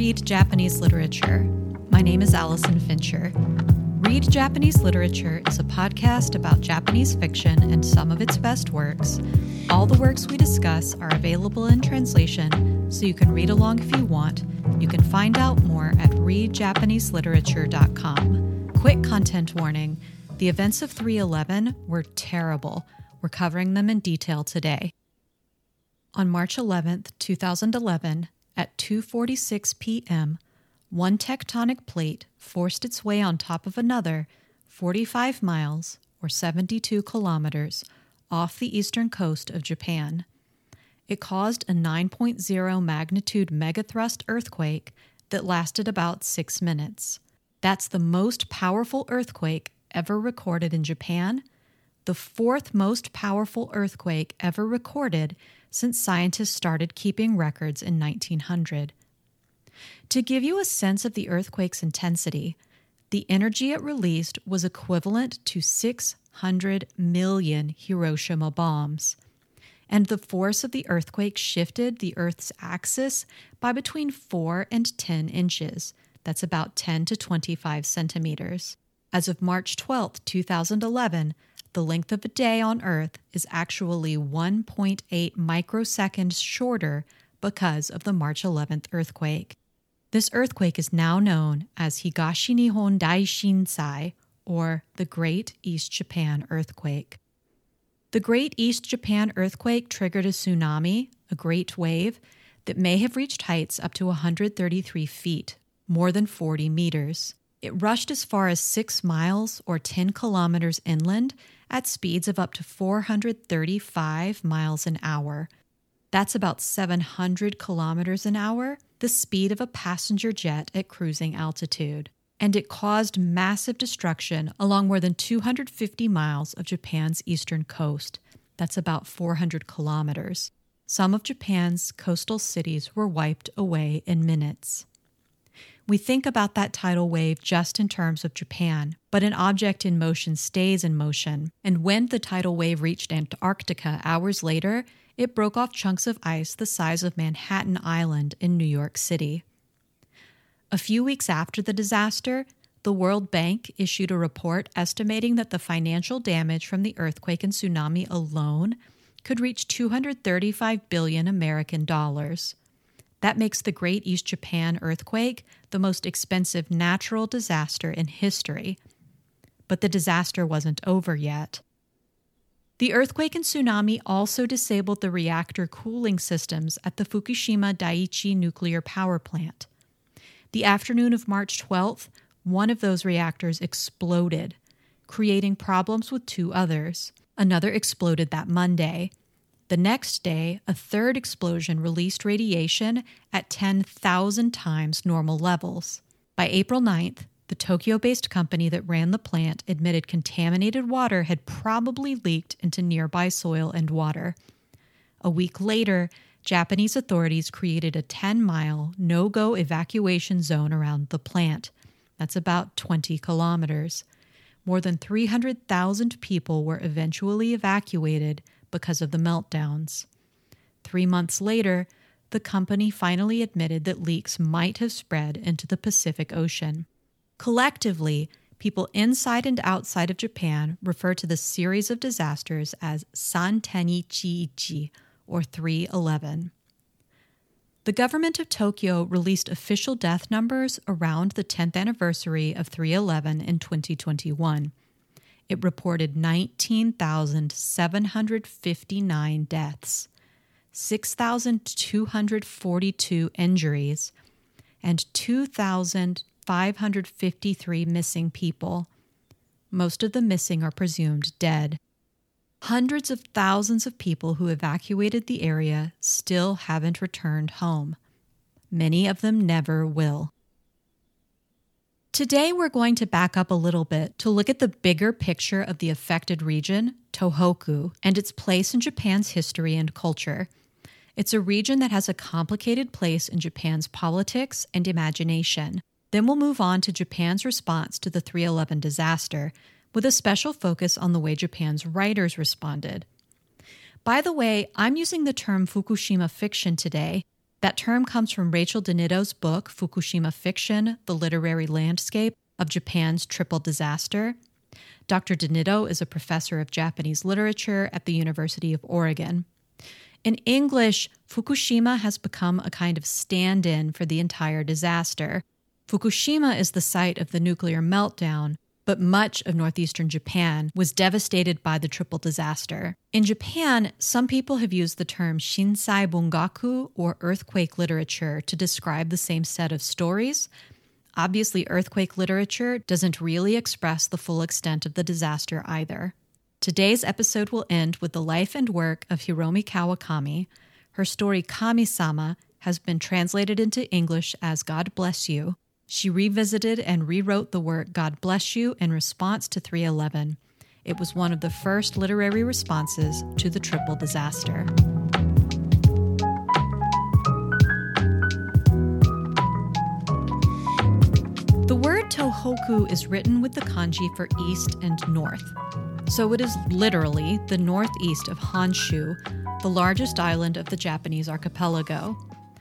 Read Japanese Literature. My name is Allison Fincher. Read Japanese Literature is a podcast about Japanese fiction and some of its best works. All the works we discuss are available in translation, so you can read along if you want. You can find out more at readjapaneseliterature.com. Quick content warning. The events of 3/11 were terrible. We're covering them in detail today. On March 11th, 2011, at 2:46 p.m., one tectonic plate forced its way on top of another 45 miles, or 72 kilometers, off the eastern coast of Japan. It caused a 9.0 magnitude megathrust earthquake that lasted about 6 minutes. That's the most powerful earthquake ever recorded in Japan, the fourth most powerful earthquake ever recorded since scientists started keeping records in 1900. To give you a sense of the earthquake's intensity, the energy it released was equivalent to 600 million Hiroshima bombs, and the force of the earthquake shifted the Earth's axis by between 4 and 10 inches. That's about 10 to 25 centimeters. As of March 12, 2011, the length of a day on Earth is actually 1.8 microseconds shorter because of the March 11th earthquake. This earthquake is now known as Higashi Nihon Daishinsai, or the Great East Japan Earthquake. The Great East Japan Earthquake triggered a tsunami, a great wave, that may have reached heights up to 133 feet, more than 40 meters. It rushed as far as 6 miles or 10 kilometers inland at speeds of up to 435 miles an hour. That's about 700 kilometers an hour, the speed of a passenger jet at cruising altitude. And it caused massive destruction along more than 250 miles of Japan's eastern coast. That's about 400 kilometers. Some of Japan's coastal cities were wiped away in minutes. We think about that tidal wave just in terms of Japan, but an object in motion stays in motion. And when the tidal wave reached Antarctica hours later, it broke off chunks of ice the size of Manhattan Island in New York City. A few weeks after the disaster, the World Bank issued a report estimating that the financial damage from the earthquake and tsunami alone could reach $235 billion American dollars. That makes the Great East Japan earthquake the most expensive natural disaster in history. But the disaster wasn't over yet. The earthquake and tsunami also disabled the reactor cooling systems at the Fukushima Daiichi nuclear power plant. The afternoon of March 12th, one of those reactors exploded, creating problems with 2 others. Another exploded that Monday. The next day, a third explosion released radiation at 10,000 times normal levels. By April 9th, the Tokyo-based company that ran the plant admitted contaminated water had probably leaked into nearby soil and water. A week later, Japanese authorities created a 10-mile no-go evacuation zone around the plant. That's about 20 kilometers. More than 300,000 people were eventually evacuated because of the meltdowns. 3 months later, the company finally admitted that leaks might have spread into the Pacific Ocean. Collectively, people inside and outside of Japan refer to the series of disasters as Santennichi-ichi, or 3/11. The government of Tokyo released official death numbers around the 10th anniversary of 3/11 in 2021. It reported 19,759 deaths, 6,242 injuries, and 2,553 missing people. Most of the missing are presumed dead. Hundreds of thousands of people who evacuated the area still haven't returned home. Many of them never will. Today, we're going to back up a little bit to look at the bigger picture of the affected region, Tohoku, and its place in Japan's history and culture. It's a region that has a complicated place in Japan's politics and imagination. Then we'll move on to Japan's response to the 3/11 disaster, with a special focus on the way Japan's writers responded. By the way, I'm using the term Fukushima fiction today. That term comes from Rachel DeNitto's book, Fukushima Fiction, The Literary Landscape of Japan's Triple Disaster. Dr. DeNitto is a professor of Japanese literature at the University of Oregon. In English, Fukushima has become a kind of stand-in for the entire disaster. Fukushima is the site of the nuclear meltdown, but much of northeastern Japan was devastated by the triple disaster. In Japan, some people have used the term Shinsai Bungaku, or earthquake literature, to describe the same set of stories. Obviously, earthquake literature doesn't really express the full extent of the disaster either. Today's episode will end with the life and work of Hiromi Kawakami. Her story Kami-sama has been translated into English as God Bless You. She revisited and rewrote the work God Bless You in response to 3/11. It was one of the first literary responses to the triple disaster. The word Tohoku is written with the kanji for east and north. So it is literally the northeast of Honshu, the largest island of the Japanese archipelago.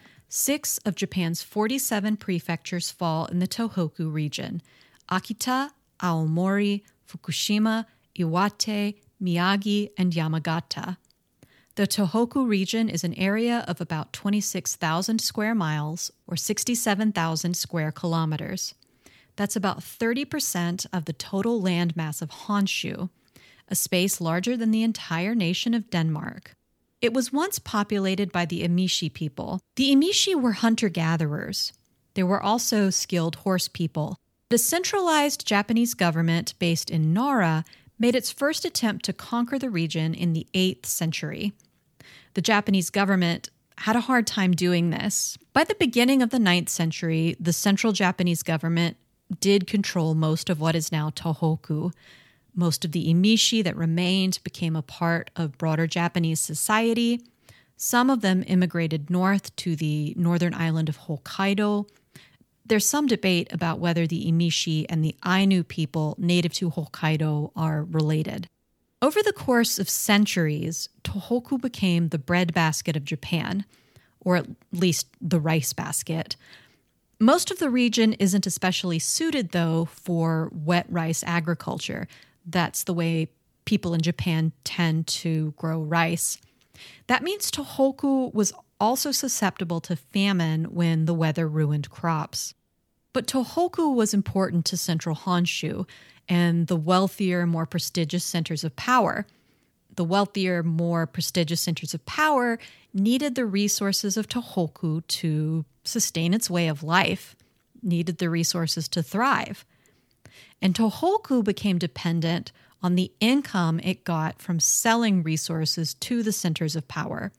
6 of Japan's 47 prefectures fall in the Tohoku region: Akita, Aomori, Fukushima, Iwate, Miyagi, and Yamagata. The Tohoku region is an area of about 26,000 square miles, or 67,000 square kilometers. That's about 30% of the total landmass of Honshu, a space larger than the entire nation of Denmark. It was once populated by the Emishi people. The Emishi were hunter-gatherers. There were also skilled horse people. The centralized Japanese government based in Nara made its first attempt to conquer the region in the 8th century. The Japanese government had a hard time doing this. By the beginning of the 9th century, the central Japanese government did control most of what is now Tohoku. Most of the Emishi that remained became a part of broader Japanese society. Some of them immigrated north to the northern island of Hokkaido. There's some debate about whether the Emishi and the Ainu people native to Hokkaido are related. Over the course of centuries, Tohoku became the breadbasket of Japan, or at least the rice basket. Most of the region isn't especially suited, though, for wet rice agriculture. That's the way people in Japan tend to grow rice. That means Tohoku was also susceptible to famine when the weather ruined crops. But Tohoku was important to central Honshu and the wealthier, more prestigious centers of power. The wealthier, more prestigious centers of power needed the resources of Tohoku to sustain its way of life, needed the resources to thrive. And Tohoku became dependent on the income it got from selling resources to the centers of power.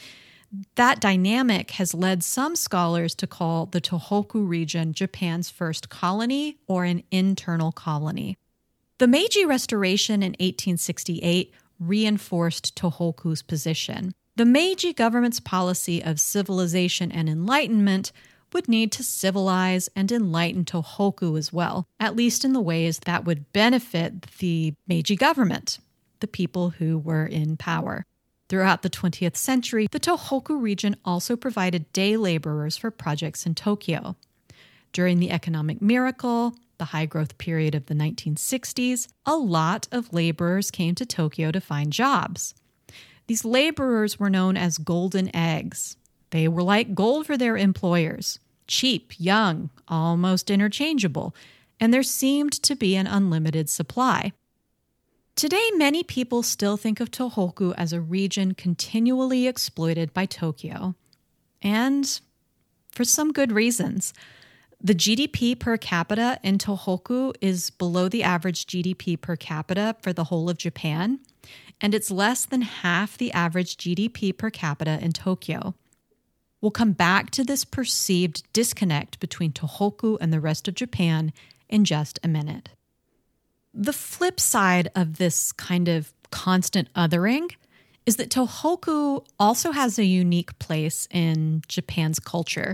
That dynamic has led some scholars to call the Tohoku region Japan's first colony or an internal colony. The Meiji Restoration in 1868 reinforced Tohoku's position. The Meiji government's policy of civilization and enlightenment would need to civilize and enlighten Tohoku as well, at least in the ways that would benefit the Meiji government, the people who were in power. Throughout the 20th century, the Tohoku region also provided day laborers for projects in Tokyo. During the economic miracle, the high-growth period of the 1960s, a lot of laborers came to Tokyo to find jobs. These laborers were known as golden eggs. They were like gold for their employers, cheap, young, almost interchangeable, and there seemed to be an unlimited supply. Today, many people still think of Tohoku as a region continually exploited by Tokyo, and for some good reasons. The GDP per capita in Tohoku is below the average GDP per capita for the whole of Japan, and it's less than half the average GDP per capita in Tokyo. We'll come back to this perceived disconnect between Tohoku and the rest of Japan in just a minute. The flip side of this kind of constant othering is that Tohoku also has a unique place in Japan's culture.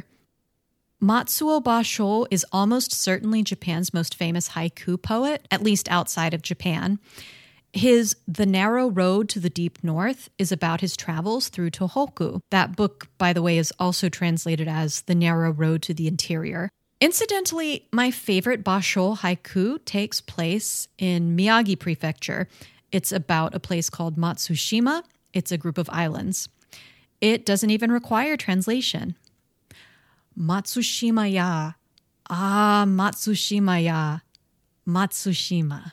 Matsuo Basho is almost certainly Japan's most famous haiku poet, at least outside of Japan. His The Narrow Road to the Deep North is about his travels through Tohoku. That book, by the way, is also translated as The Narrow Road to the Interior. Incidentally, my favorite Basho haiku takes place in Miyagi Prefecture. It's about a place called Matsushima. It's a group of islands. It doesn't even require translation. Matsushima ya. Ah, Matsushima ya. Matsushima.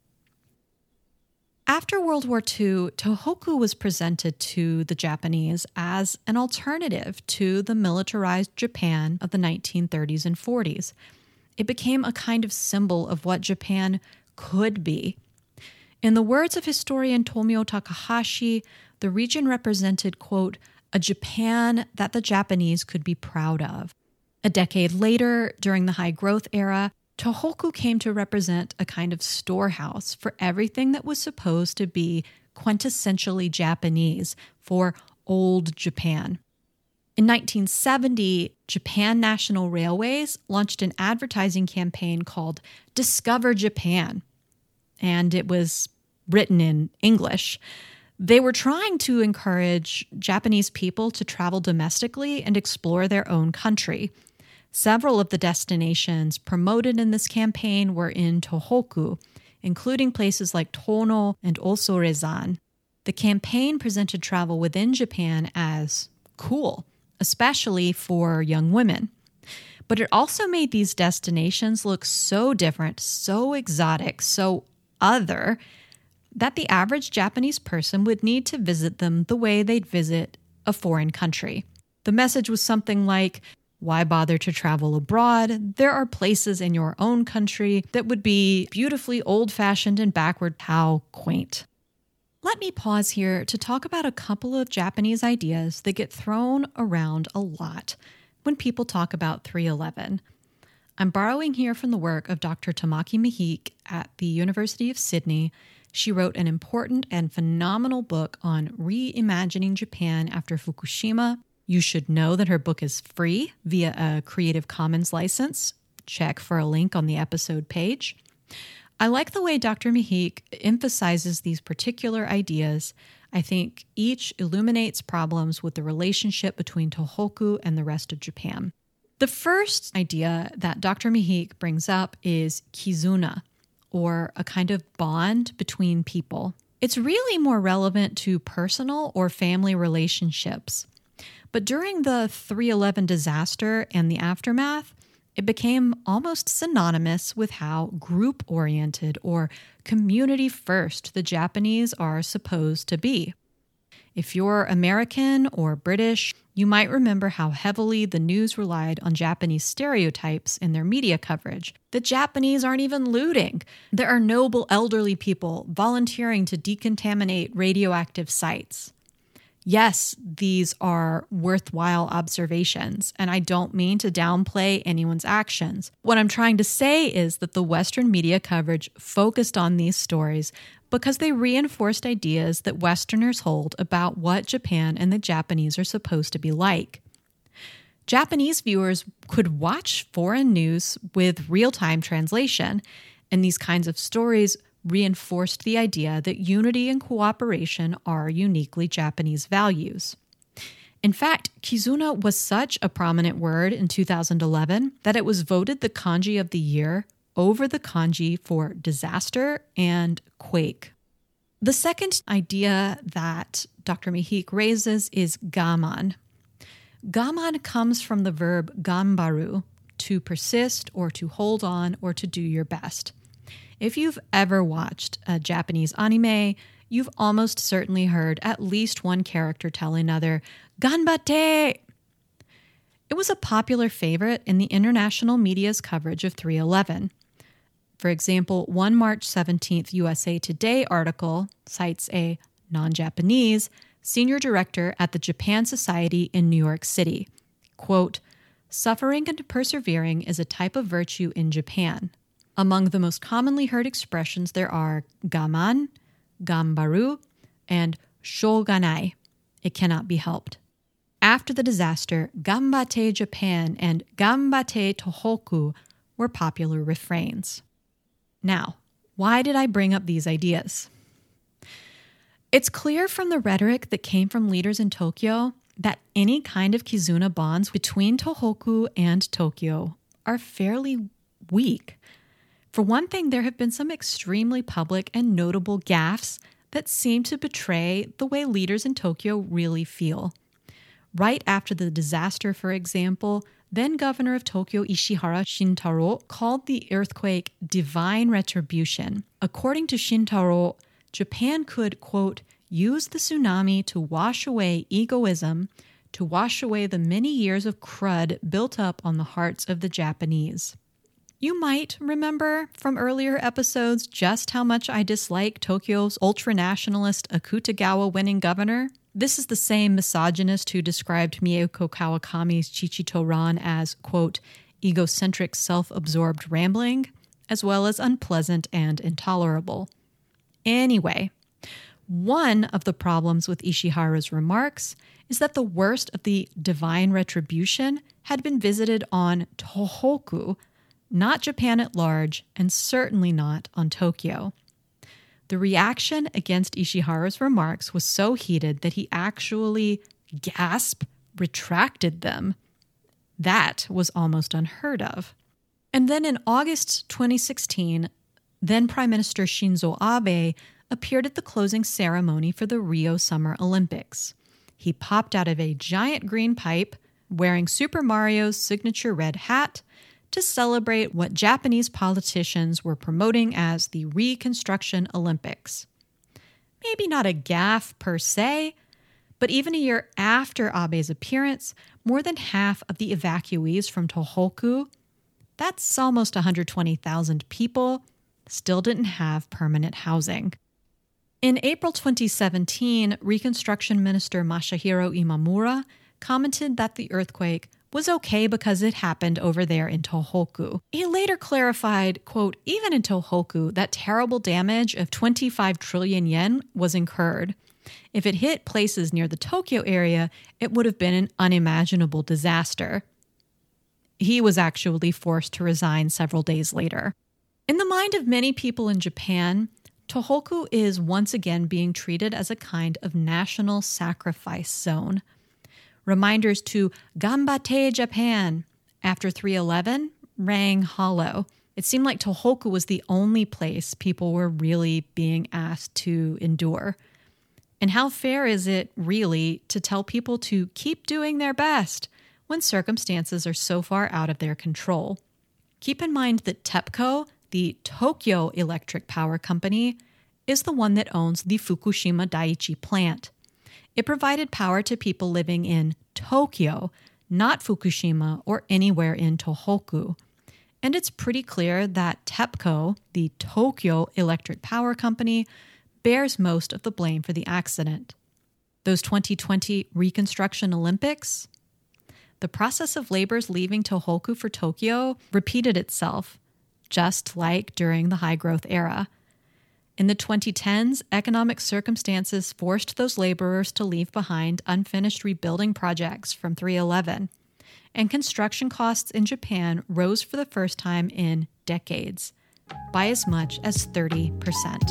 After World War II, Tohoku was presented to the Japanese as an alternative to the militarized Japan of the 1930s and 40s. It became a kind of symbol of what Japan could be. In the words of historian Tomio Takahashi, the region represented, quote, a Japan that the Japanese could be proud of. A decade later, during the high-growth era, Tohoku came to represent a kind of storehouse for everything that was supposed to be quintessentially Japanese, for old Japan. In 1970, Japan National Railways launched an advertising campaign called Discover Japan, and it was written in English. They were trying to encourage Japanese people to travel domestically and explore their own country. Several of the destinations promoted in this campaign were in Tohoku, including places like Tono and Osorezan. The campaign presented travel within Japan as cool, especially for young women. But it also made these destinations look so different, so exotic, so other, that the average Japanese person would need to visit them the way they'd visit a foreign country. The message was something like, why bother to travel abroad? There are places in your own country that would be beautifully old-fashioned and backward. How quaint. Let me pause here to talk about a couple of Japanese ideas that get thrown around a lot when people talk about 311. I'm borrowing here from the work of Dr. Tamaki Mihik at the University of Sydney. She wrote an important and phenomenal book on reimagining Japan after Fukushima. You should know that her book is free via a Creative Commons license. Check for a link on the episode page. I like the way Dr. Mihik emphasizes these particular ideas. I think each illuminates problems with the relationship between Tohoku and the rest of Japan. The first idea that Dr. Mihik brings up is kizuna, or a kind of bond between people. It's really more relevant to personal or family relationships. But during the 3/11 disaster and the aftermath, it became almost synonymous with how group-oriented or community-first the Japanese are supposed to be. If you're American or British, you might remember how heavily the news relied on Japanese stereotypes in their media coverage. The Japanese aren't even looting. There are noble elderly people volunteering to decontaminate radioactive sites. Yes, these are worthwhile observations, and I don't mean to downplay anyone's actions. What I'm trying to say is that the Western media coverage focused on these stories because they reinforced ideas that Westerners hold about what Japan and the Japanese are supposed to be like. Japanese viewers could watch foreign news with real-time translation, and these kinds of stories reinforced the idea that unity and cooperation are uniquely Japanese values. In fact, kizuna was such a prominent word in 2011 that it was voted the kanji of the year over the kanji for disaster and quake. The second idea that Dr. Mihik raises is gaman. Gaman comes from the verb ganbaru, to persist or to hold on or to do your best. If you've ever watched a Japanese anime, you've almost certainly heard at least one character tell another, "Ganbatte!" It was a popular favorite in the international media's coverage of 3/11. For example, one March 17th USA Today article cites a non-Japanese senior director at the Japan Society in New York City. Quote, "Suffering and persevering is a type of virtue in Japan. Among the most commonly heard expressions there are gaman, ganbaru, and shoganai. It cannot be helped." After the disaster, "Ganbatte Japan" and "Ganbatte Tohoku" were popular refrains. Now, why did I bring up these ideas? It's clear from the rhetoric that came from leaders in Tokyo that any kind of Kizuna bonds between Tohoku and Tokyo are fairly weak. For one thing, there have been some extremely public and notable gaffes that seem to betray the way leaders in Tokyo really feel. Right after the disaster, for example, then Governor of Tokyo Ishihara Shintaro called the earthquake divine retribution. According to Shintaro, Japan could, quote, use the tsunami to wash away egoism, to wash away the many years of crud built up on the hearts of the Japanese. You might remember from earlier episodes just how much I dislike Tokyo's ultra-nationalist Akutagawa winning governor. This is the same misogynist who described Mieko Kawakami's Chichito-ran as, quote, egocentric, self-absorbed rambling, as well as unpleasant and intolerable. Anyway, one of the problems with Ishihara's remarks is that the worst of the divine retribution had been visited on Tohoku, not Japan at large, and certainly not on Tokyo. The reaction against Ishihara's remarks was so heated that he actually, retracted them. That was almost unheard of. And then in August 2016, then Prime Minister Shinzo Abe appeared at the closing ceremony for the Rio Summer Olympics. He popped out of a giant green pipe, wearing Super Mario's signature red hat, to celebrate what Japanese politicians were promoting as the Reconstruction Olympics. Maybe not a gaffe per se, but even a year after Abe's appearance, more than half of the evacuees from Tohoku, that's almost 120,000 people, still didn't have permanent housing. In April 2017, Reconstruction Minister Masahiro Imamura commented that the earthquake was okay because it happened over there in Tohoku. He later clarified, quote, even in Tohoku, that terrible damage of 25 trillion yen was incurred. If it hit places near the Tokyo area, it would have been an unimaginable disaster. He was actually forced to resign several days later. In the mind of many people in Japan, Tohoku is once again being treated as a kind of national sacrifice zone. Reminders to Ganbatte Japan after 3/11 rang hollow. It seemed like Tohoku was the only place people were really being asked to endure. And how fair is it, really, to tell people to keep doing their best when circumstances are so far out of their control? Keep in mind that TEPCO, the Tokyo Electric Power Company, is the one that owns the Fukushima Daiichi plant. It provided power to people living in Tokyo, not Fukushima or anywhere in Tohoku. And it's pretty clear that TEPCO, the Tokyo Electric Power Company, bears most of the blame for the accident. Those 2020 Reconstruction Olympics? The process of laborers leaving Tohoku for Tokyo repeated itself, just like during the high-growth era. In the 2010s, economic circumstances forced those laborers to leave behind unfinished rebuilding projects from 3/11, and construction costs in Japan rose for the first time in decades, by as much as 30%.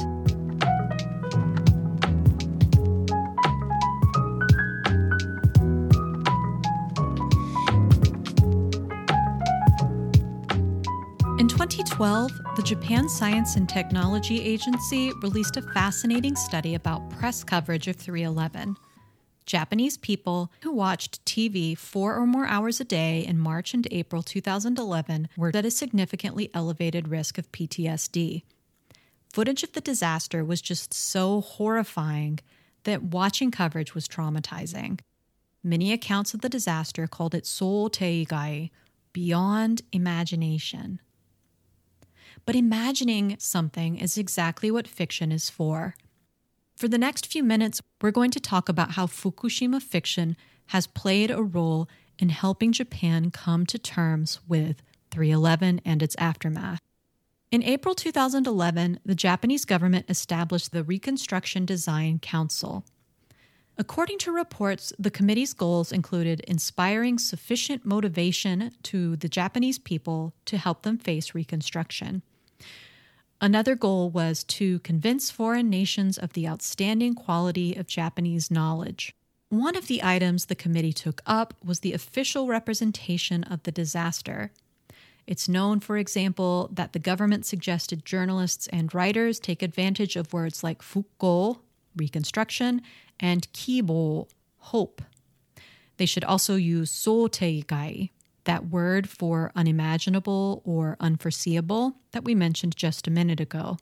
In 2012, the Japan Science and Technology Agency released a fascinating study about press coverage of 3/11. Japanese people who watched TV 4 or more hours a day in March and April 2011 were at a significantly elevated risk of PTSD. Footage of the disaster was just so horrifying that watching coverage was traumatizing. Many accounts of the disaster called it Souteigai, beyond imagination. But imagining something is exactly what fiction is for. For the next few minutes, we're going to talk about how Fukushima fiction has played a role in helping Japan come to terms with 3/11 and its aftermath. In April 2011, the Japanese government established the Reconstruction Design Council. According to reports, the committee's goals included inspiring sufficient motivation to the Japanese people to help them face reconstruction. Another goal was to convince foreign nations of the outstanding quality of Japanese knowledge. One of the items the committee took up was the official representation of the disaster. It's known, for example, that the government suggested journalists and writers take advantage of words like fukko, reconstruction, and kibo, hope. They should also use soteigai, that word for unimaginable or unforeseeable that we mentioned just a minute ago.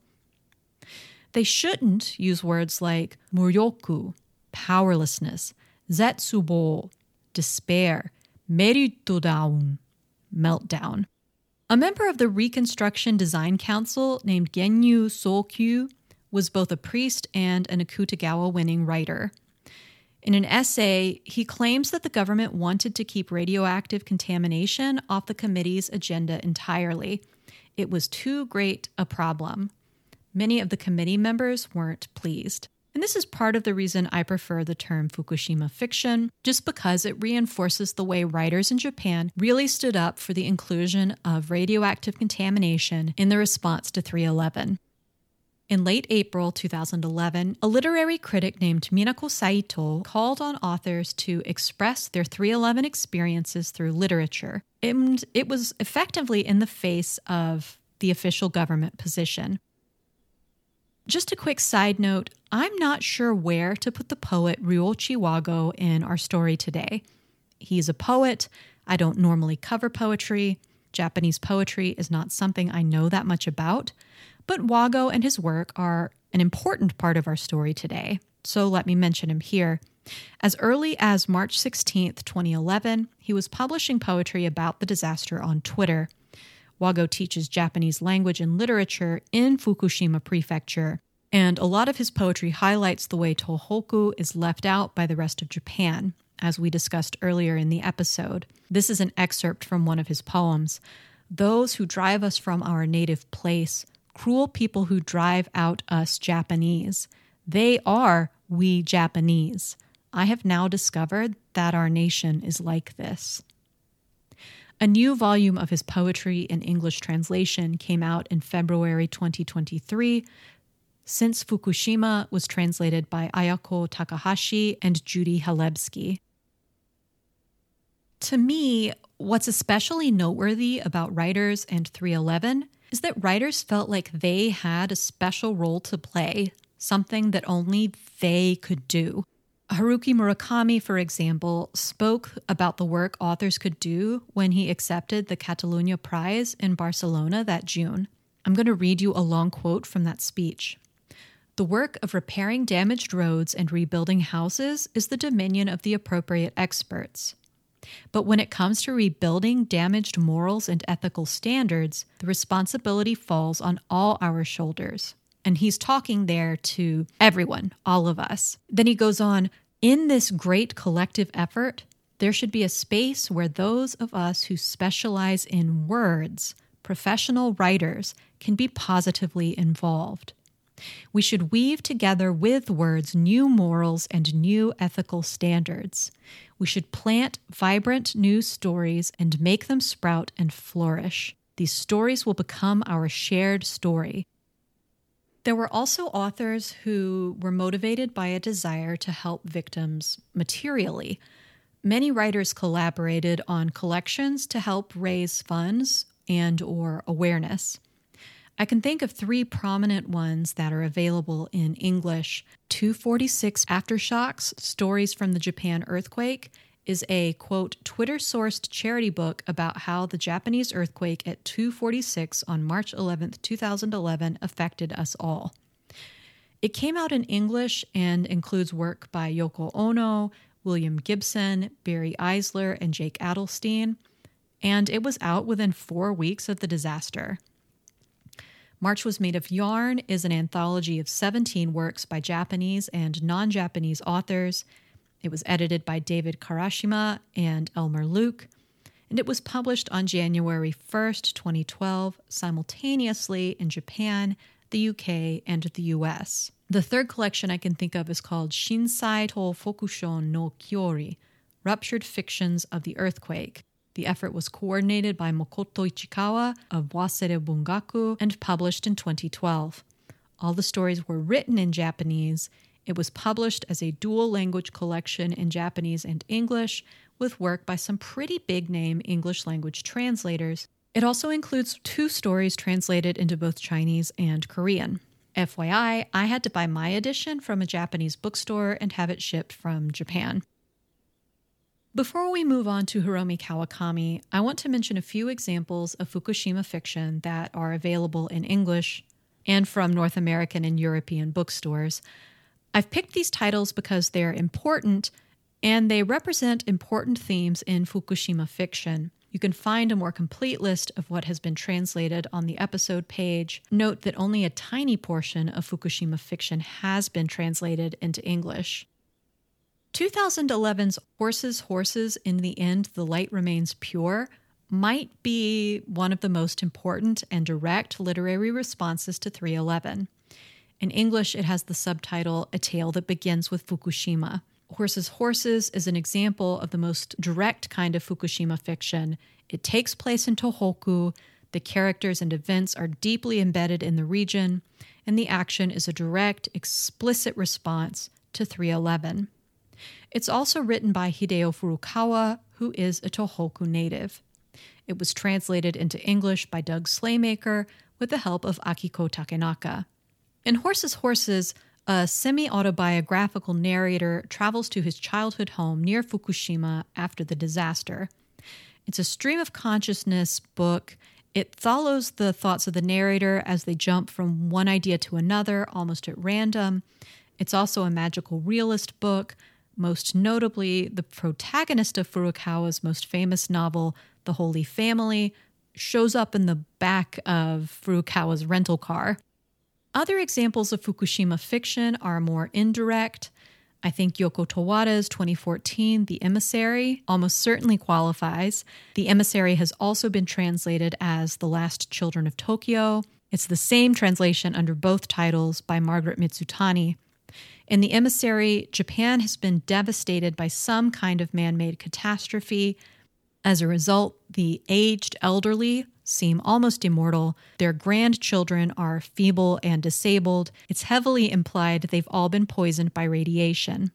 They shouldn't use words like muryoku, powerlessness, zetsubo, despair, meritodaun, meltdown. A member of the Reconstruction Design Council named Genyu Sokyu was both a priest and an Akutagawa-winning writer. In an essay, he claims that the government wanted to keep radioactive contamination off the committee's agenda entirely. It was too great a problem. Many of the committee members weren't pleased. And this is part of the reason I prefer the term Fukushima fiction, just because it reinforces the way writers in Japan really stood up for the inclusion of radioactive contamination in the response to 3/11. In late April 2011, a literary critic named Minako Saito called on authors to express their 3/11 experiences through literature, and it was effectively in the face of the official government position. Just a quick side note, I'm not sure where to put the poet Ryoichi Wago in our story today. He's a poet. I don't normally cover poetry. Japanese poetry is not something I know that much about, but Wago and his work are an important part of our story today, so let me mention him here. As early as March 16th, 2011, he was publishing poetry about the disaster on Twitter. Wago teaches Japanese language and literature in Fukushima Prefecture, and a lot of his poetry highlights the way Tohoku is left out by the rest of Japan, as we discussed earlier in the episode. This is an excerpt from one of his poems. "Those who drive us from our native place, cruel people who drive out us Japanese. They are we Japanese. I have now discovered that our nation is like this." A new volume of his poetry in English translation came out in February 2023. Since Fukushima was translated by Ayako Takahashi and Judy Halebsky. To me, what's especially noteworthy about writers and 3/11 is that writers felt like they had a special role to play, something that only they could do. Haruki Murakami, for example, spoke about the work authors could do when he accepted the Catalunya Prize in Barcelona that June. I'm going to read you a long quote from that speech. "The work of repairing damaged roads and rebuilding houses is the dominion of the appropriate experts. But when it comes to rebuilding damaged morals and ethical standards, the responsibility falls on all our shoulders." And he's talking there to everyone, all of us. Then he goes on, "In this great collective effort, there should be a space where those of us who specialize in words, professional writers, can be positively involved. We should weave together with words new morals and new ethical standards. We should plant vibrant new stories and make them sprout and flourish. These stories will become our shared story." There were also authors who were motivated by a desire to help victims materially. Many writers collaborated on collections to help raise funds and/or awareness. I can think of 3 prominent ones that are available in English. 246 Aftershocks, Stories from the Japan Earthquake, is a, quote, Twitter-sourced charity book about how the Japanese earthquake at 246 on March 11th, 2011 affected us all. It came out in English and includes work by Yoko Ono, William Gibson, Barry Eisler, and Jake Adelstein, and it was out within 4 weeks of the disaster. March Was Made of Yarn is an anthology of 17 works by Japanese and non-Japanese authors. It was edited by David Karashima and Elmer Luke, and it was published on January 1st, 2012, simultaneously in Japan, the UK, and the US. The third collection I can think of is called Shinsai to Fokushon no Kyori, Ruptured Fictions of the Earthquake. The effort was coordinated by Makoto Ichikawa of Waseda Bungaku and published in 2012. All the stories were written in Japanese. It was published as a dual-language collection in Japanese and English, with work by some pretty big-name English-language translators. It also includes 2 stories translated into both Chinese and Korean. FYI, I had to buy my edition from a Japanese bookstore and have it shipped from Japan. Before we move on to Hiromi Kawakami, I want to mention a few examples of Fukushima fiction that are available in English and from North American and European bookstores. I've picked these titles because they're important and they represent important themes in Fukushima fiction. You can find a more complete list of what has been translated on the episode page. Note that only a tiny portion of Fukushima fiction has been translated into English. 2011's Horses, in the End, the Light Remains Pure might be one of the most important and direct literary responses to 311. In English, it has the subtitle, A Tale That Begins with Fukushima. Horses is an example of the most direct kind of Fukushima fiction. It takes place in Tohoku, the characters and events are deeply embedded in the region, and the action is a direct, explicit response to 311. It's also written by Hideo Furukawa, who is a Tohoku native. It was translated into English by Doug Slaymaker with the help of Akiko Takenaka. In Horses, a semi-autobiographical narrator travels to his childhood home near Fukushima after the disaster. It's a stream of consciousness book. It follows the thoughts of the narrator as they jump from one idea to another, almost at random. It's also a magical realist book. Most notably, the protagonist of Furukawa's most famous novel, The Holy Family, shows up in the back of Furukawa's rental car. Other examples of Fukushima fiction are more indirect. I think Yoko Towada's 2014 The Emissary almost certainly qualifies. The Emissary has also been translated as The Last Children of Tokyo. It's the same translation under both titles by Margaret Mitsutani. In The Emissary, Japan has been devastated by some kind of man-made catastrophe. As a result, the aged elderly seem almost immortal. Their grandchildren are feeble and disabled. It's heavily implied they've all been poisoned by radiation.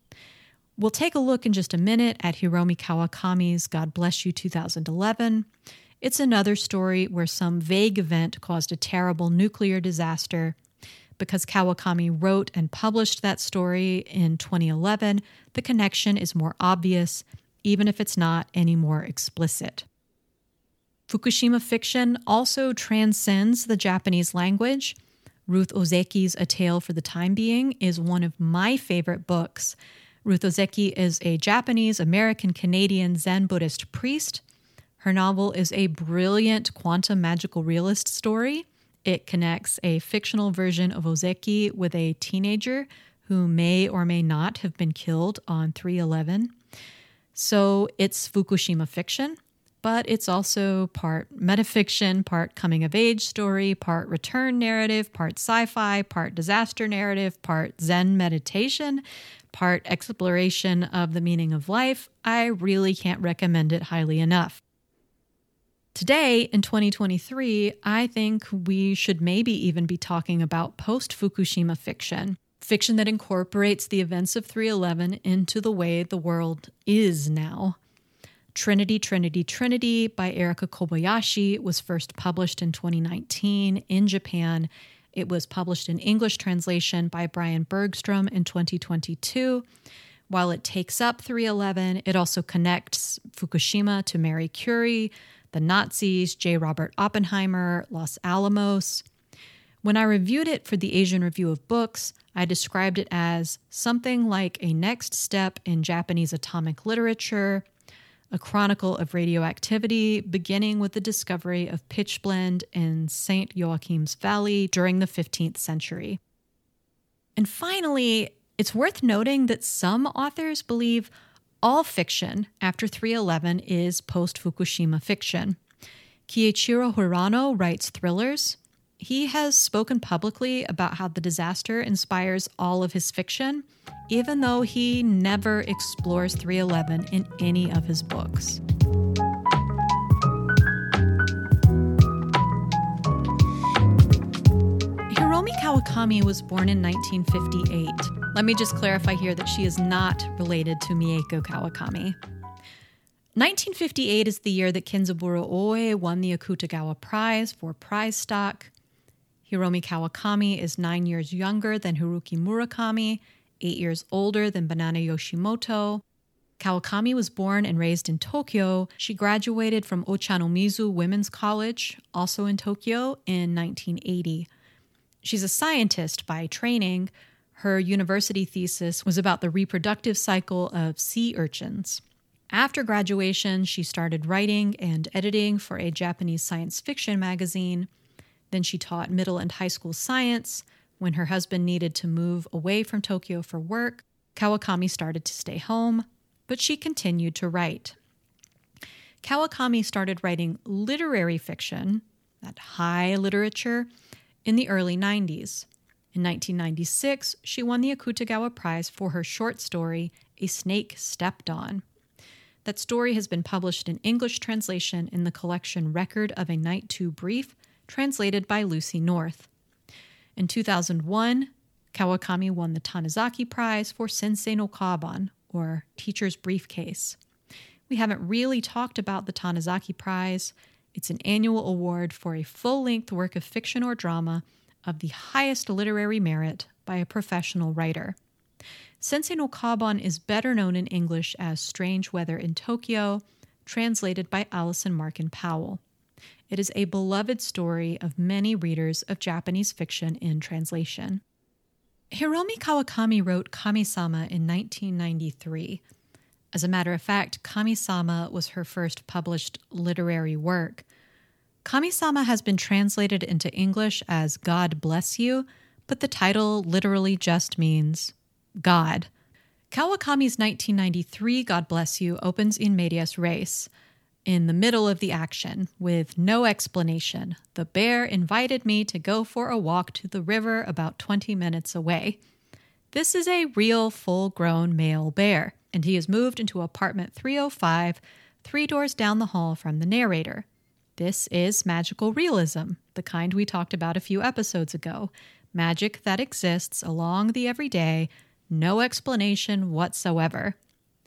We'll take a look in just a minute at Hiromi Kawakami's God Bless You 2011. It's another story where some vague event caused a terrible nuclear disaster. Because Kawakami wrote and published that story in 2011, the connection is more obvious, even if it's not any more explicit. Fukushima fiction also transcends the Japanese language. Ruth Ozeki's A Tale for the Time Being is one of my favorite books. Ruth Ozeki is a Japanese-American-Canadian Zen Buddhist priest. Her novel is a brilliant quantum magical realist story. It connects a fictional version of Ozeki with a teenager who may or may not have been killed on 3/11. So it's Fukushima fiction, but it's also part metafiction, part coming-of-age story, part return narrative, part sci-fi, part disaster narrative, part Zen meditation, part exploration of the meaning of life. I really can't recommend it highly enough. Today, in 2023, I think we should maybe even be talking about post-Fukushima fiction that incorporates the events of 3/11 into the way the world is now. Trinity, Trinity, Trinity by Erika Kobayashi was first published in 2019 in Japan. It was published in English translation by Brian Bergstrom in 2022. While it takes up 3/11, it also connects Fukushima to Marie Curie, the Nazis, J. Robert Oppenheimer, Los Alamos. When I reviewed it for the Asian Review of Books, I described it as something like a next step in Japanese atomic literature, a chronicle of radioactivity beginning with the discovery of pitchblende in St. Joachim's Valley during the 15th century. And finally, it's worth noting that some authors believe all fiction after 3/11 is post-Fukushima fiction. Kiichiro Hirano writes thrillers. He has spoken publicly about how the disaster inspires all of his fiction, even though he never explores 3/11 in any of his books. Hiromi Kawakami was born in 1958. Let me just clarify here that she is not related to Mieko Kawakami. 1958 is the year that Kenzaburo Oe won the Akutagawa Prize for prize stock. Hiromi Kawakami is 9 years younger than Haruki Murakami, 8 years older than Banana Yoshimoto. Kawakami was born and raised in Tokyo. She graduated from Ochanomizu Women's College, also in Tokyo, in 1980. She's a scientist by training. Her university thesis was about the reproductive cycle of sea urchins. After graduation, she started writing and editing for a Japanese science fiction magazine. Then she taught middle and high school science. When her husband needed to move away from Tokyo for work, Kawakami started to stay home, but she continued to write. Kawakami started writing literary fiction, that high literature, in the early 90s. In 1996, she won the Akutagawa Prize for her short story, A Snake Stepped On. That story has been published in English translation in the collection Record of a Night Too Brief, translated by Lucy North. In 2001, Kawakami won the Tanizaki Prize for Sensei no Kaban, or Teacher's Briefcase. We haven't really talked about the Tanizaki Prize. It's an annual award for a full-length work of fiction or drama of the highest literary merit by a professional writer. Sensei no Kaban is better known in English as Strange Weather in Tokyo, translated by Alison Markin Powell. It is a beloved story of many readers of Japanese fiction in translation. Hiromi Kawakami wrote Kami-sama in 1993. As a matter of fact, Kami-sama was her first published literary work. Kami-sama has been translated into English as God Bless You, but the title literally just means God. Kawakami's 1993 God Bless You opens in medias res, in the middle of the action, with no explanation. The bear invited me to go for a walk to the river about 20 minutes away. This is a real full-grown male bear, and he has moved into apartment 305, 3 doors down the hall from the narrator. This is magical realism, the kind we talked about a few episodes ago. Magic that exists along the everyday, no explanation whatsoever.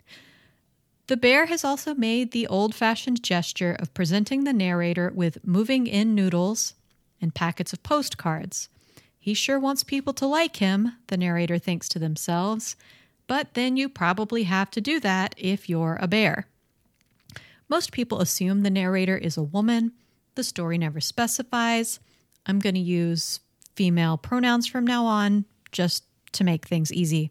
The bear has also made the old-fashioned gesture of presenting the narrator with moving-in noodles and packets of postcards. He sure wants people to like him, the narrator thinks to themselves, but then you probably have to do that if you're a bear. Most people assume the narrator is a woman. The story never specifies. I'm going to use female pronouns from now on, just to make things easy.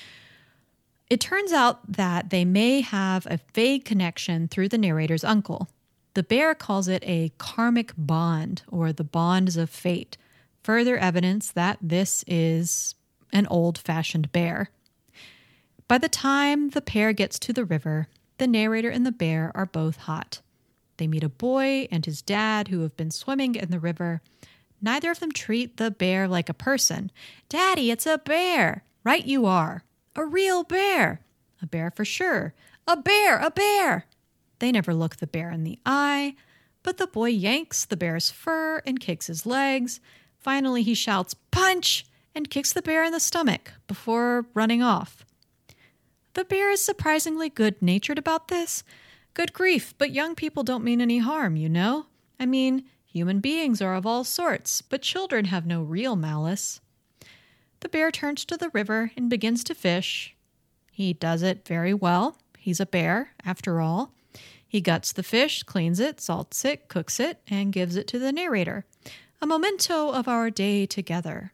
It turns out that they may have a vague connection through the narrator's uncle. The bear calls it a karmic bond, or the bonds of fate, further evidence that this is an old-fashioned bear. By the time the pair gets to the river, the narrator and the bear are both hot. They meet a boy and his dad who have been swimming in the river. Neither of them treat the bear like a person. "Daddy, it's a bear." "Right you are." "A real bear." "A bear for sure." "A bear, a bear." They never look the bear in the eye, but the boy yanks the bear's fur and kicks his legs. Finally, he shouts, "Punch!" and kicks the bear in the stomach before running off. The bear is surprisingly good-natured about this. Good grief, but young people don't mean any harm, you know? I mean, human beings are of all sorts, but children have no real malice. The bear turns to the river and begins to fish. He does it very well. He's a bear, after all. He guts the fish, cleans it, salts it, cooks it, and gives it to the narrator. A memento of our day together.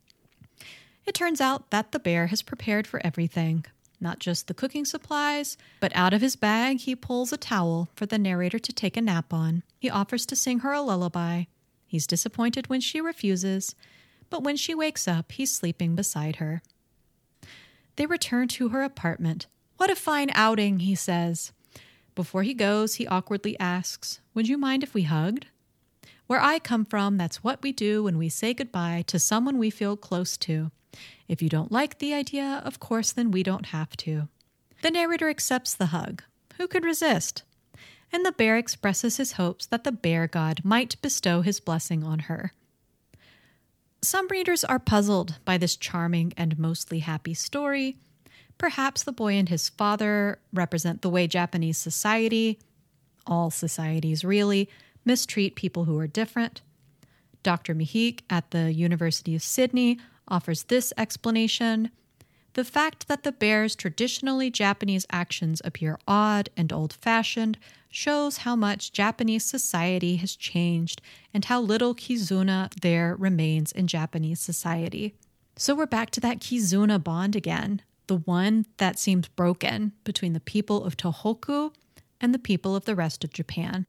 It turns out that the bear has prepared for everything. Not just the cooking supplies, but out of his bag he pulls a towel for the narrator to take a nap on. He offers to sing her a lullaby. He's disappointed when she refuses, but when she wakes up, he's sleeping beside her. They return to her apartment. "What a fine outing," he says. Before he goes, he awkwardly asks, "Would you mind if we hugged?" Where I come from, that's what we do when we say goodbye to someone we feel close to. If you don't like the idea, of course, then we don't have to. The narrator accepts the hug. Who could resist? And the bear expresses his hopes that the bear god might bestow his blessing on her. Some readers are puzzled by this charming and mostly happy story. Perhaps the boy and his father represent the way Japanese society, all societies really, mistreat people who are different. Dr. Mihik at the University of Sydney offers this explanation. The fact that the bear's traditionally Japanese actions appear odd and old-fashioned shows how much Japanese society has changed and how little kizuna there remains in Japanese society. So we're back to that kizuna bond again, the one that seems broken between the people of Tohoku and the people of the rest of Japan.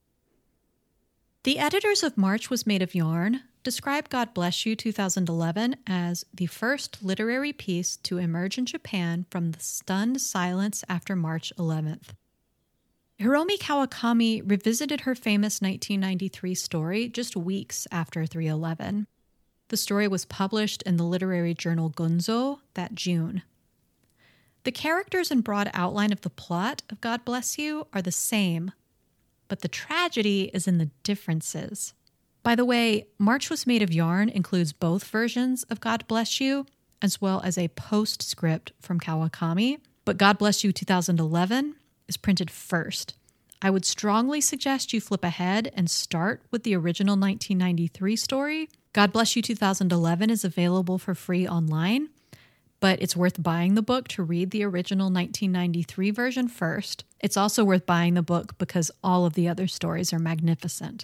The editors of March Was Made of Yarn describe God Bless You 2011 as the first literary piece to emerge in Japan from the stunned silence after March 11th. Hiromi Kawakami revisited her famous 1993 story just weeks after 3/11. The story was published in the literary journal Gonzo that June. The characters and broad outline of the plot of God Bless You are the same, but the tragedy is in the differences. By the way, March Was Made of Yarn includes both versions of God Bless You, as well as a postscript from Kawakami, but God Bless You 2011 is printed first. I would strongly suggest you flip ahead and start with the original 1993 story. God Bless You 2011 is available for free online, but it's worth buying the book to read the original 1993 version first. It's also worth buying the book because all of the other stories are magnificent.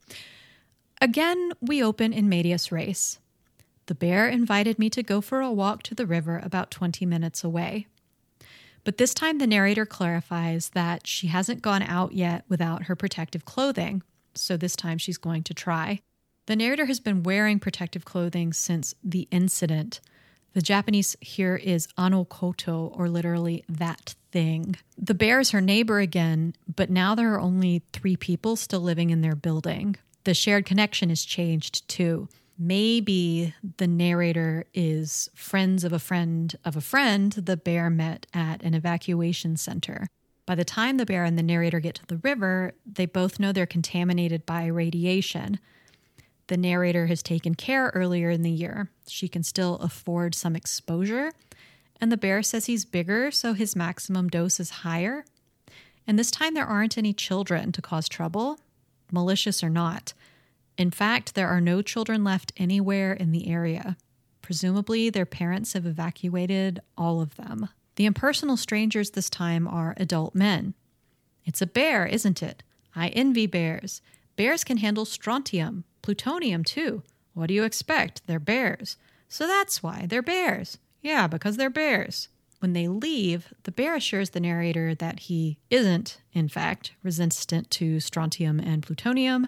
Again, we open in medias res. The bear invited me to go for a walk to the river about 20 minutes away. But this time the narrator clarifies that she hasn't gone out yet without her protective clothing, so this time she's going to try. The narrator has been wearing protective clothing since the incident. The Japanese here is anokoto, or literally that thing. The bear is her neighbor again, but now there are only 3 people still living in their building. The shared connection is changed too. Maybe the narrator is friends of a friend of a friend the bear met at an evacuation center. By the time the bear and the narrator get to the river, they both know they're contaminated by radiation. The narrator has taken care earlier in the year. She can still afford some exposure. And the bear says he's bigger, so his maximum dose is higher. And this time there aren't any children to cause trouble, malicious or not. In fact, there are no children left anywhere in the area. Presumably, their parents have evacuated all of them. The impersonal strangers this time are adult men. It's a bear, isn't it? I envy bears. Bears can handle strontium, plutonium too. What do you expect? They're bears. So that's why they're bears. Yeah, because they're bears. When they leave, the bear assures the narrator that he isn't, in fact, resistant to strontium and plutonium.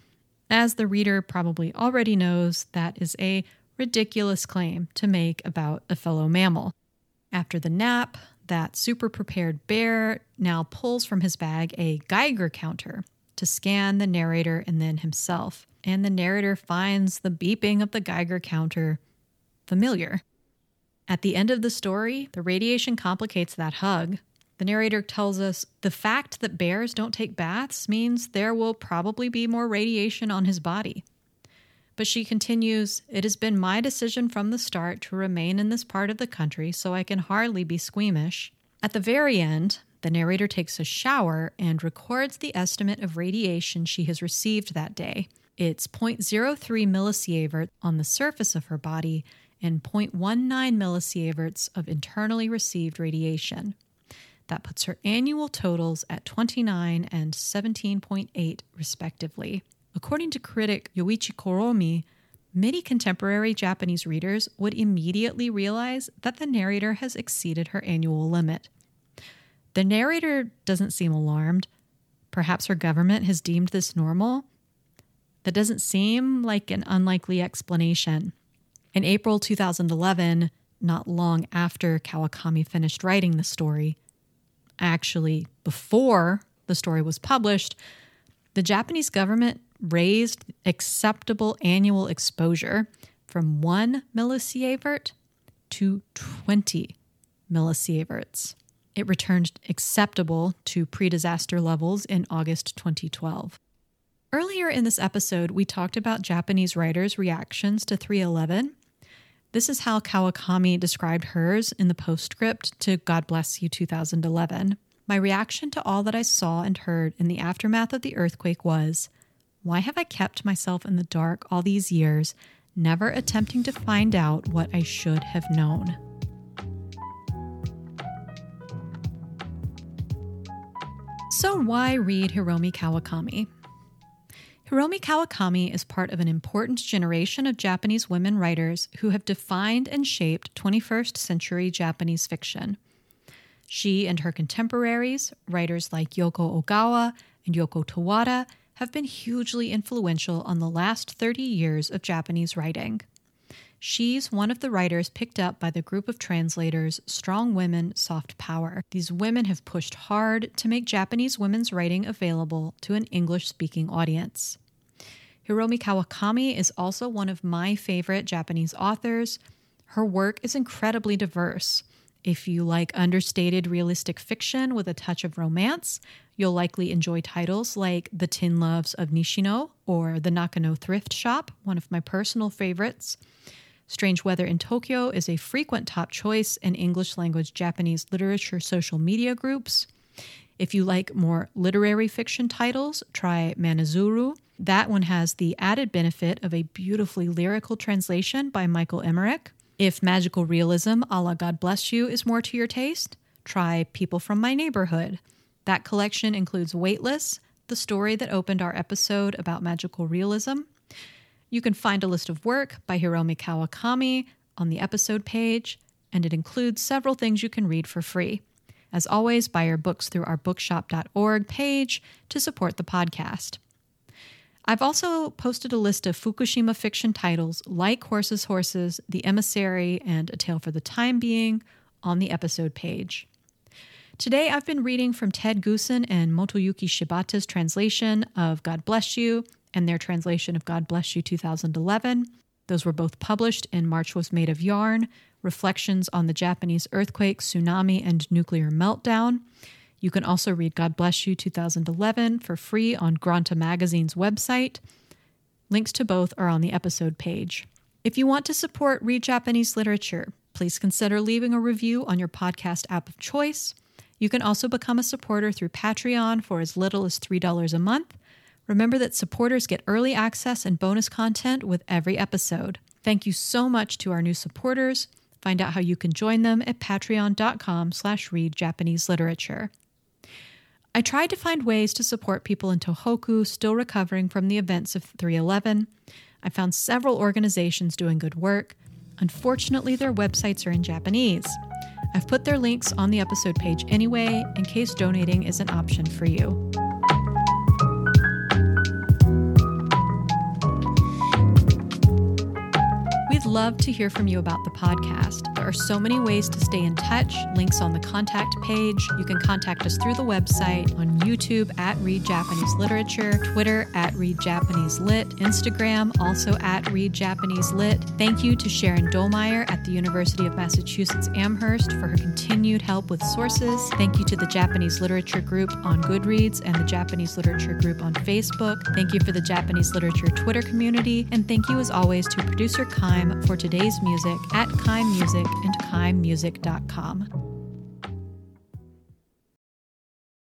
As the reader probably already knows, that is a ridiculous claim to make about a fellow mammal. After the nap, that super-prepared bear now pulls from his bag a Geiger counter to scan the narrator and then himself. And the narrator finds the beeping of the Geiger counter familiar. At the end of the story, the radiation complicates that hug. The narrator tells us the fact that bears don't take baths means there will probably be more radiation on his body. But she continues, "It has been my decision from the start to remain in this part of the country, so I can hardly be squeamish." At the very end, the narrator takes a shower and records the estimate of radiation she has received that day. It's 0.03 millisieverts on the surface of her body and 0.19 millisieverts of internally received radiation. That puts her annual totals at 29 and 17.8 respectively. According to critic Yoichi Koromi, many contemporary Japanese readers would immediately realize that the narrator has exceeded her annual limit. The narrator doesn't seem alarmed. Perhaps her government has deemed this normal. That doesn't seem like an unlikely explanation. In April 2011, not long after Kawakami finished writing the story, actually before the story was published, the Japanese government raised acceptable annual exposure from 1 millisievert to 20 millisieverts. It returned acceptable to pre-disaster levels in August 2012. Earlier in this episode, we talked about Japanese writers' reactions to 311. This is how Kawakami described hers in the postscript to God Bless You 2011. My reaction to all that I saw and heard in the aftermath of the earthquake was, why have I kept myself in the dark all these years, never attempting to find out what I should have known? So why read Hiromi Kawakami? Hiromi Kawakami is part of an important generation of Japanese women writers who have defined and shaped 21st century Japanese fiction. She and her contemporaries, writers like Yoko Ogawa and Yoko Tawada, have been hugely influential on the last 30 years of Japanese writing. She's one of the writers picked up by the group of translators Strong Women, Soft Power. These women have pushed hard to make Japanese women's writing available to an English-speaking audience. Hiromi Kawakami is also one of my favorite Japanese authors. Her work is incredibly diverse. If you like understated realistic fiction with a touch of romance, you'll likely enjoy titles like The Tin Loves of Nishino or The Nakano Thrift Shop, one of my personal favorites. Strange Weather in Tokyo is a frequent top choice in English-language Japanese literature social media groups. If you like more literary fiction titles, try Manazuru. That one has the added benefit of a beautifully lyrical translation by Michael Emmerich. If magical realism a la God Bless You is more to your taste, try People from My Neighborhood. That collection includes Weightless, the story that opened our episode about magical realism. You can find a list of work by Hiromi Kawakami on the episode page, and it includes several things you can read for free. As always, buy your books through our bookshop.org page to support the podcast. I've also posted a list of Fukushima fiction titles like Horses, Horses, The Emissary, and A Tale for the Time Being on the episode page. Today I've been reading from Ted Goosen and Motoyuki Shibata's translation of God Bless You and their translation of God Bless You 2011. Those were both published in March Was Made of Yarn, Reflections on the Japanese Earthquake, Tsunami, and Nuclear Meltdown. You can also read God Bless You 2011 for free on Granta Magazine's website. Links to both are on the episode page. If you want to support Read Japanese Literature, please consider leaving a review on your podcast app of choice. You can also become a supporter through Patreon for as little as $3 a month. Remember that supporters get early access and bonus content with every episode. Thank you so much to our new supporters. Find out how you can join them at patreon.com/readjapaneseliterature. I tried to find ways to support people in Tohoku still recovering from the events of 311. I found several organizations doing good work. Unfortunately, their websites are in Japanese. I've put their links on the episode page anyway, in case donating is an option for you. We'd love to hear from you about the podcast. There are so many ways to stay in touch. Links on the contact page. You can contact us through the website, on YouTube at Read Japanese Literature, Twitter at Read Japanese Lit, Instagram also at Read Japanese Lit. Thank you to Sharon Domeyer at the University of Massachusetts Amherst for her continued help with sources. Thank you to the Japanese Literature Group on Goodreads and the Japanese Literature Group on Facebook. Thank you for the Japanese Literature Twitter community. And thank you as always to producer Kime for today's music at Kime Music and KimeMusic.com.